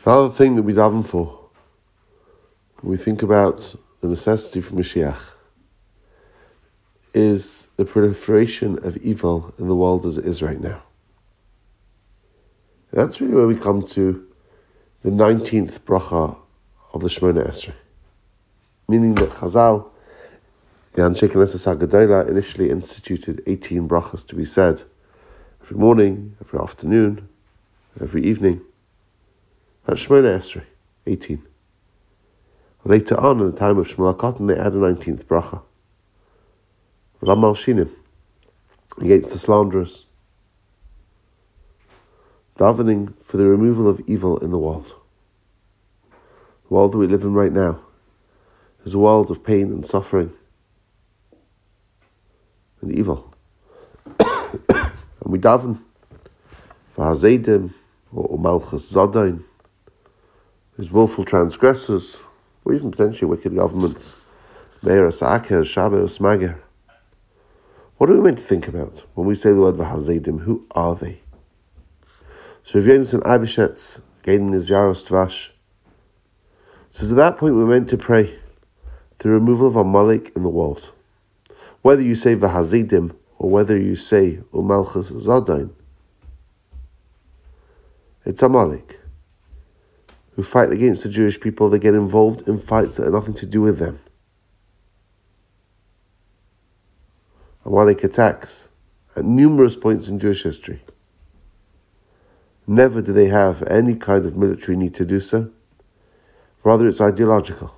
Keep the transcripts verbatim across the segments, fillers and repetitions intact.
Another thing that we daven for, when we think about the necessity for Mashiach, is the proliferation of evil in the world as it is right now. And that's really where we come to the nineteenth bracha of the Shemona Esrei, meaning that Chazal, the Anshe Knesset HaGedolah, initially instituted eighteen brachas to be said every morning, every afternoon, every evening. That's Shemona Esrei, eighteen. Later on, in the time of Shmuel HaKatan, they added a nineteenth bracha. V'lam malshinim, against the slanderers, davening for the removal of evil in the world. The world that we live in right now is a world of pain and suffering and evil. And we daven for Hazedim or Malchus Zadain, whose willful transgressors, or even potentially wicked governments, Meir Asakeh, Shabbat, Smager. What are we meant to think about when we say the word Vahazedim? Who are they? So if Yonis and Abishetz, again in his Yaros Tvash, says at that point we're meant to pray the removal of Amalek in the world. Whether you say Vahazedim or whether you say Umalchus Zadain, it's Amalek who fight against the Jewish people. They get involved in fights that have nothing to do with them. Amalek attacks at numerous points in Jewish history. Never do they have any kind of military need to do so. Rather, it's ideological.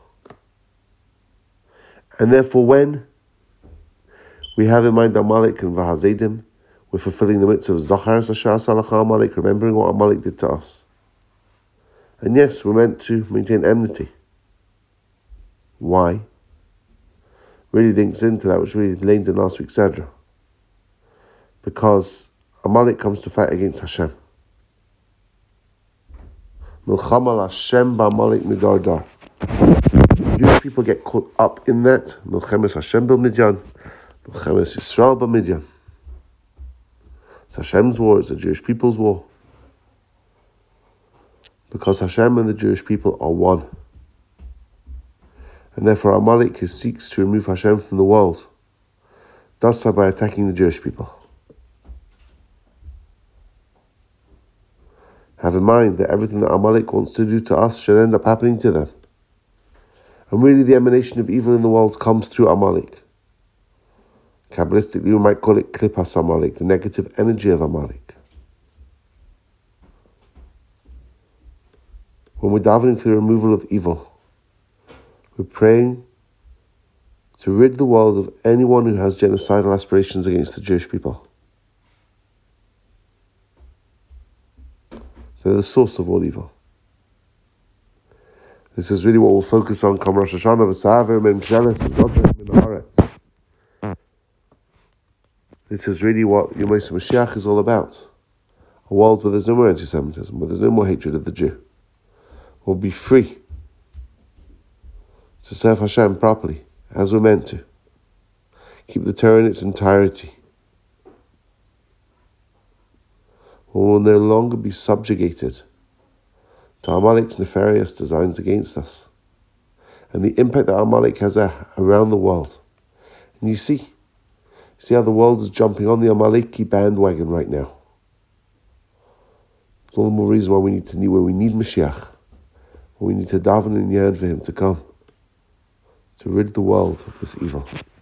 And therefore, when we have in mind Amalek and Vahazedim, we're fulfilling the mitzvah of Zachar Asher Salacha Amalek, remembering what Amalek did to us. And yes, we're meant to maintain enmity. Why? Really links into that which we learned in last week's Sedra. Because Amalek comes to fight against Hashem. Milchama Hashem ba'Amalek midardar. Jewish people get caught up in that. Milchemes Hashem bil Midyan. Milchemes Yisrael ba Midyan. It's Hashem's war, it's the Jewish people's war. Because Hashem and the Jewish people are one. And therefore Amalek, who seeks to remove Hashem from the world, does so by attacking the Jewish people. Have in mind that everything that Amalek wants to do to us should end up happening to them. And really the emanation of evil in the world comes through Amalek. Kabbalistically we might call it Klippas Amalek, the negative energy of Amalek. When we're davening for the removal of evil, we're praying to rid the world of anyone who has genocidal aspirations against the Jewish people. They're the source of all evil. This is really what we'll focus on. Come Rosh Hashanah, v'saver memshelet v'zotem min haaretz. This is really what Yom Mashiach is all about. A world where there's no more anti-Semitism, where there's no more hatred of the Jew. We'll be free to serve Hashem properly, as we're meant to. Keep the Torah in its entirety. We will no longer be subjugated to Amalek's nefarious designs against us and the impact that Amalek has around the world. And you see, you see how the world is jumping on the Amaleki bandwagon right now. It's all the more reason why we need to need where we need Mashiach. We need to daven and yearn for him to come, to rid the world of this evil.